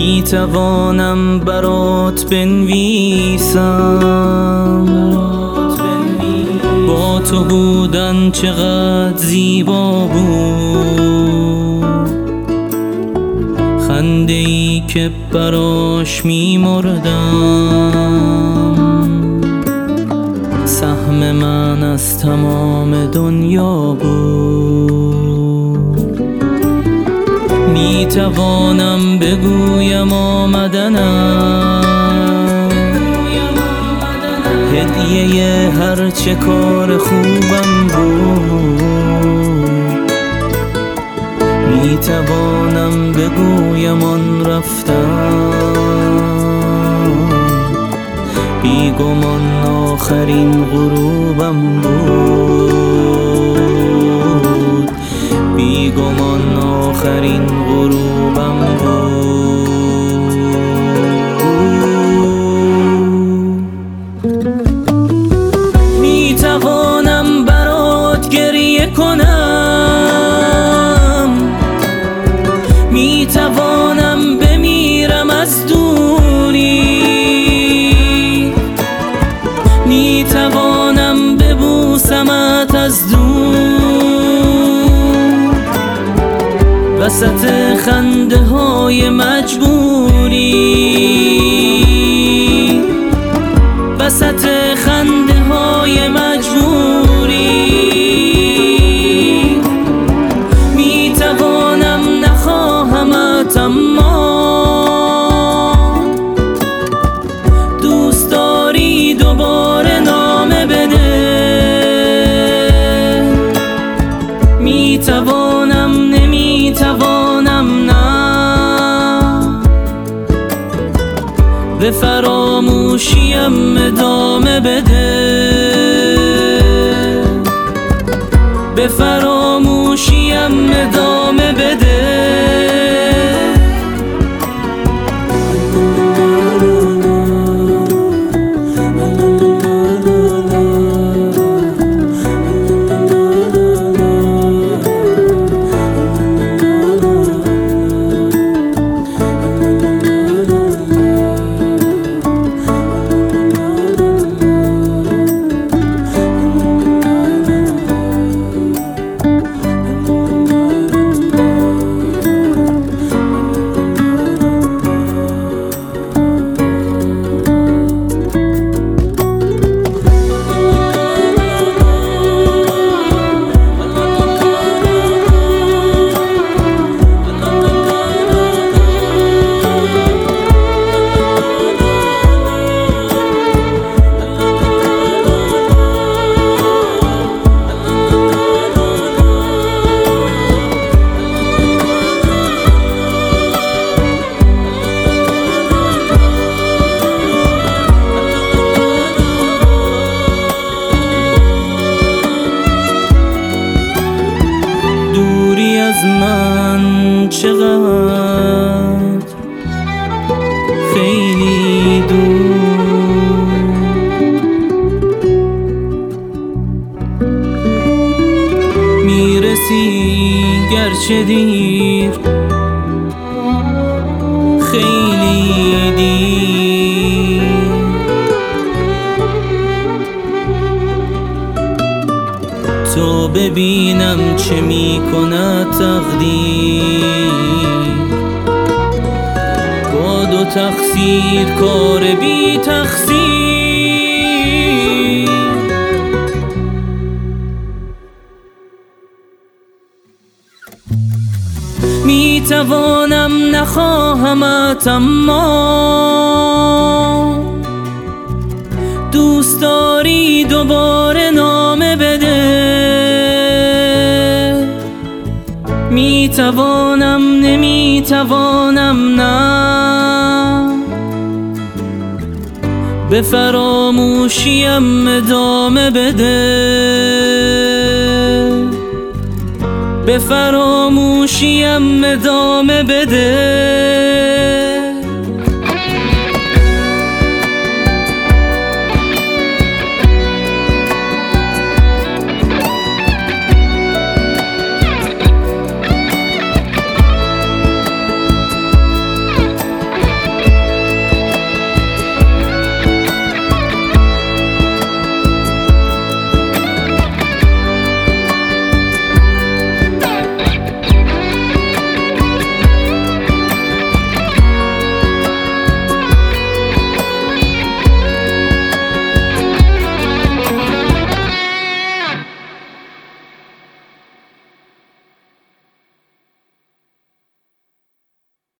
میتوانم برات بنویسم با تو بودن چقدر زیبا بود، خنده ای که براش میمردم، سهم من از تمام دنیا بود. میتوانم بگویم آمدنم هدیه هر چه کار خوبم بود. میتوانم بگویم آن رفتم بیگمان آخرین غروبم بود، بیگمان آخرین غروبم بود. میتوانم برات گریه کنم، میتوانم بمیرم از دوری، میتوانم ببوسمت از دور، وسط خنده های مجبوری، وسط خنده های مجبوری. میتوانم نخواهمت اما دوست داری دوباره نامه بده. میتوانم نمیتوانم نه، به فراموشیم ادامه بده، به فراموشیم ادامه بده. از من چقدر خیلی دور، میرسی گرچه دیر، خیلی دیر. تو ببینم چه میکند تقدیر، با دو تقصیر کار بی تقصیر. میتوانم نخواهمت اما دوست داری دوباره نامه بده. میتوانم نمیتوانم نه، به فراموشیم ادامه بده، به فراموشیم ادامه بده.